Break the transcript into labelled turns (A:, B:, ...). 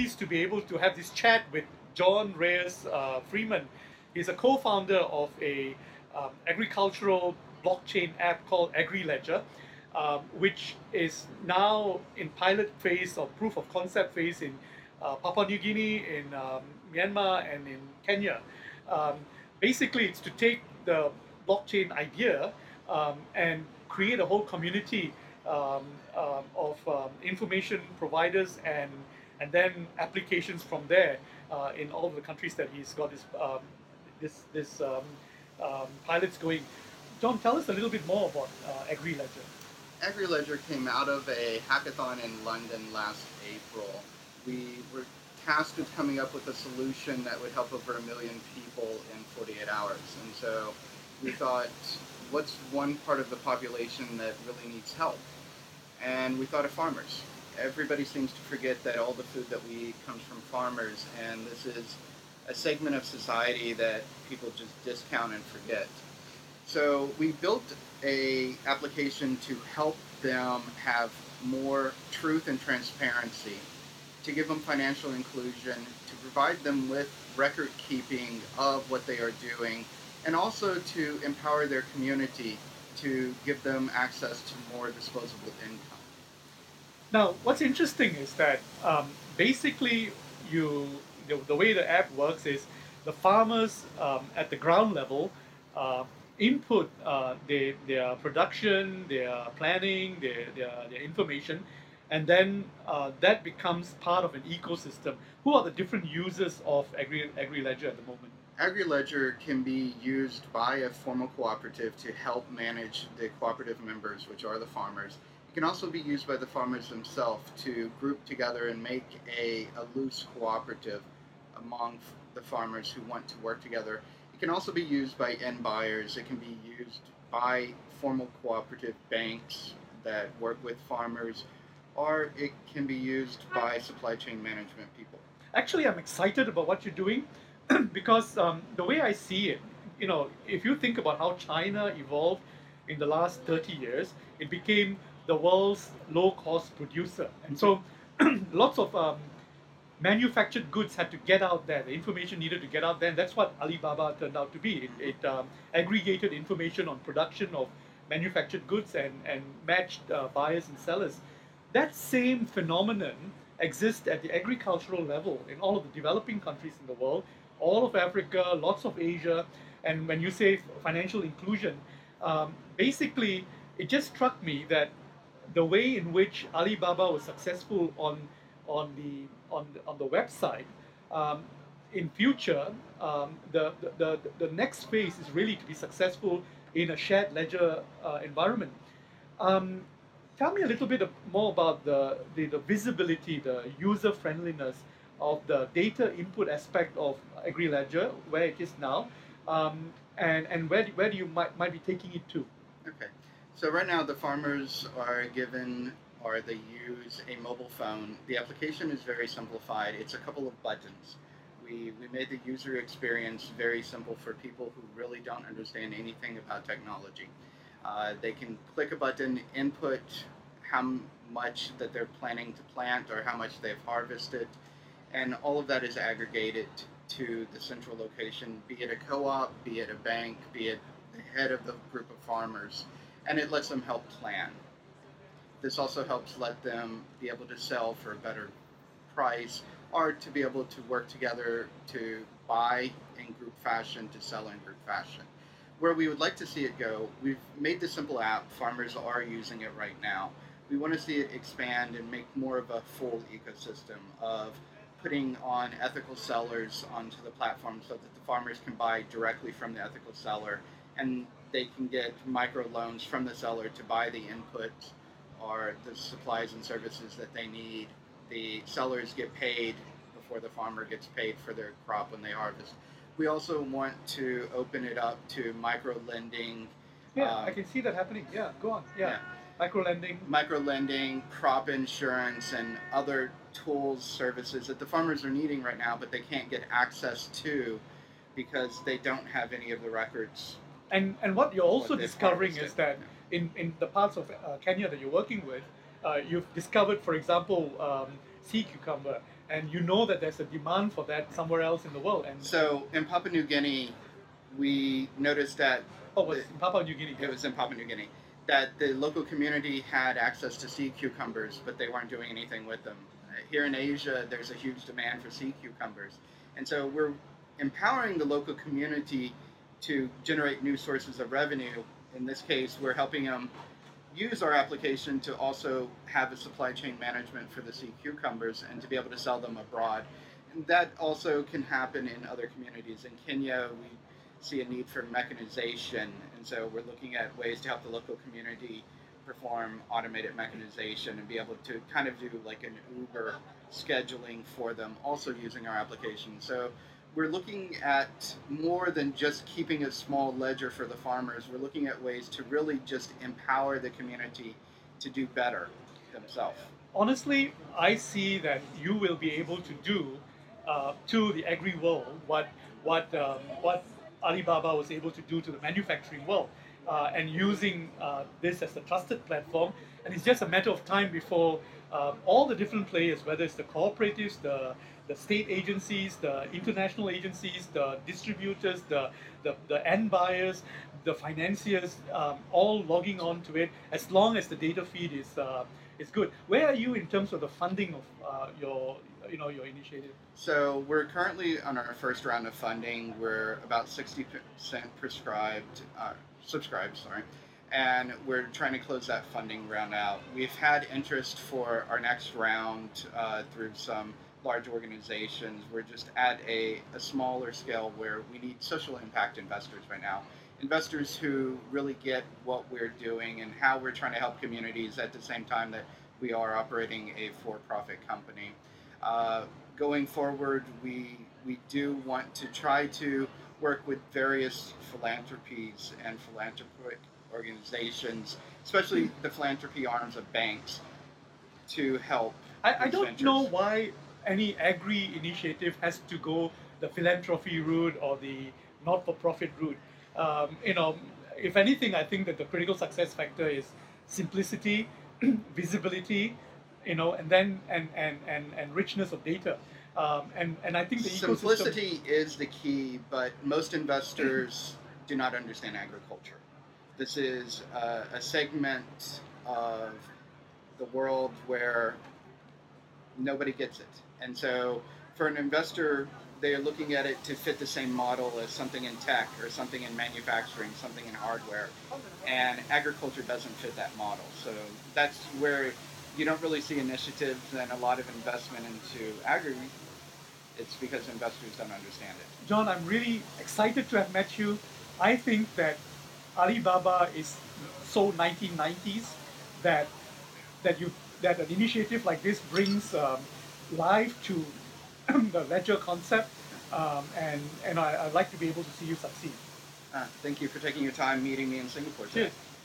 A: pleased to be able to have this chat with John Reyes Freeman. He's a co-founder of a agricultural blockchain app called AgriLedger, which is now in pilot phase or proof of concept phase in Papua New Guinea, in Myanmar, and in Kenya. Um, Basically, it's to take the blockchain idea and create a whole community of information providers and then applications from there in all of the countries that he's got this pilots going. John, tell us a little bit more about AgriLedger.
B: AgriLedger came out of a hackathon in London last April. We were tasked with coming up with a solution that would help over 1 million people in 48 hours. And so we thought, what's one part of the population that really needs help? And we thought of farmers. Everybody seems to forget that all the food that we eat comes from farmers, and this is a segment of society that people just discount and forget. So we built a application to help them have more truth and transparency, to give them financial inclusion, to provide them with record keeping of what they are doing, and also to empower their community to give them access to more disposable income.
A: Now, what's interesting is that basically the way the app works is the farmers at the ground level input their production, their planning, their information, and then that becomes part of an ecosystem. Who are the different users of AgriLedger at the moment?
B: AgriLedger can be used by a formal cooperative to help manage the cooperative members, which are the farmers. It can also be used by the farmers themselves to group together and make a loose cooperative among the farmers who want to work together. It can also be used by end buyers. It can be used by formal cooperative banks that work with farmers, or it can be used by supply chain management people.
A: Actually, I'm excited about what you're doing because the way I see it, if you think about how China evolved in the last 30 years, it became the world's low-cost producer. And so lots of manufactured goods had to get out there. The information needed to get out there, and that's what Alibaba turned out to be. It aggregated information on production of manufactured goods and matched buyers and sellers. That same phenomenon exists at the agricultural level in all of the developing countries in the world, all of Africa, lots of Asia. And when you say financial inclusion, basically it just struck me that the way in which Alibaba was successful on the website, in future, the next phase is really to be successful in a shared ledger environment. Tell me a little bit more about the visibility, the user friendliness of the data input aspect of AgriLedger, where it is now, and where you might be taking it to.
B: Okay, so right now the farmers are given, or they use a mobile phone. The application is very simplified. It's a couple of buttons. We made the user experience very simple for people who really don't understand anything about technology. They can click a button, input how much that they're planning to plant or how much they've harvested, and all of that is aggregated to the central location, be it a co-op, be it a bank, be it the head of the group of farmers, and it lets them help plan. This also helps let them be able to sell for a better price, or to be able to work together to buy in group fashion, to sell in group fashion. Where we would like to see it go, we've made the simple app, farmers are using it right now. We want to see it expand and make more of a full ecosystem of putting on ethical sellers onto the platform so that the farmers can buy directly from the ethical seller, and they can get microloans from the seller to buy the inputs or the supplies and services that they need. The sellers get paid before the farmer gets paid for their crop when they harvest. We also want to open it up to micro-lending.
A: Yeah, I can see that happening. Yeah, go on. Yeah. Micro-lending.
B: Micro-lending, crop insurance, and other tools, services that the farmers are needing right now, but they can't get access to because they don't have any of the records.
A: And what you're also discovering is that in the parts of Kenya that you're working with, you've discovered, for example, sea cucumber. and you know that there's a demand for that somewhere else in the world. And
B: So in Papua New Guinea, we noticed that
A: oh, it was in Papua New Guinea.
B: it was in Papua New Guinea that the local community had access to sea cucumbers, but they weren't doing anything with them. Here in Asia, there's a huge demand for sea cucumbers, and so we're empowering the local community to generate new sources of revenue. In this case, we're helping them use our application to also have a supply chain management for the sea cucumbers and to be able to sell them abroad. And that also can happen in other communities. In Kenya, we see a need for mechanization, and so we're looking at ways to help the local community perform automated mechanization and be able to kind of do like an Uber scheduling for them, also using our application. So we're looking at more than just keeping a small ledger for the farmers. We're looking at ways to really just empower the community to do better themselves.
A: Honestly, I see that you will be able to do to the agri world what Alibaba was able to do to the manufacturing world, and using this as a trusted platform. And it's just a matter of time before all the different players, whether it's the cooperatives, the state agencies, the international agencies, the distributors, the end buyers, the financiers, all logging on to it, as long as the data feed is good. Where are you in terms of the funding of your initiative?
B: So we're currently on our first round of funding. We're about 60% subscribed, sorry, and we're trying to close that funding round out. We've had interest for our next round through some large organizations. We're just at a smaller scale where we need social impact investors right now. Investors who really get what we're doing and how we're trying to help communities at the same time that we are operating a for-profit company. Going forward, we do want to try to work with various philanthropies and philanthropic organizations, especially the philanthropy arms of banks, to help.
A: I don't know why any agri initiative has to go the philanthropy route or the not-for-profit route. If anything, I think that the critical success factor is simplicity, visibility, and then and richness of data. And I think the
B: simplicity is the key, but most investors do not understand agriculture. This is a segment of the world where nobody gets it. And so for an investor, they're looking at it to fit the same model as something in tech or something in manufacturing, something in hardware. And agriculture doesn't fit that model. So that's where you don't really see initiatives and a lot of investment into agri. It's because investors don't understand it.
A: John, I'm really excited to have met you. I think that Alibaba is so 1990s that that an initiative like this brings life to the ledger concept, and I'd like to be able to see you succeed.
B: Thank you for taking your time meeting me in Singapore today.
A: Cheers.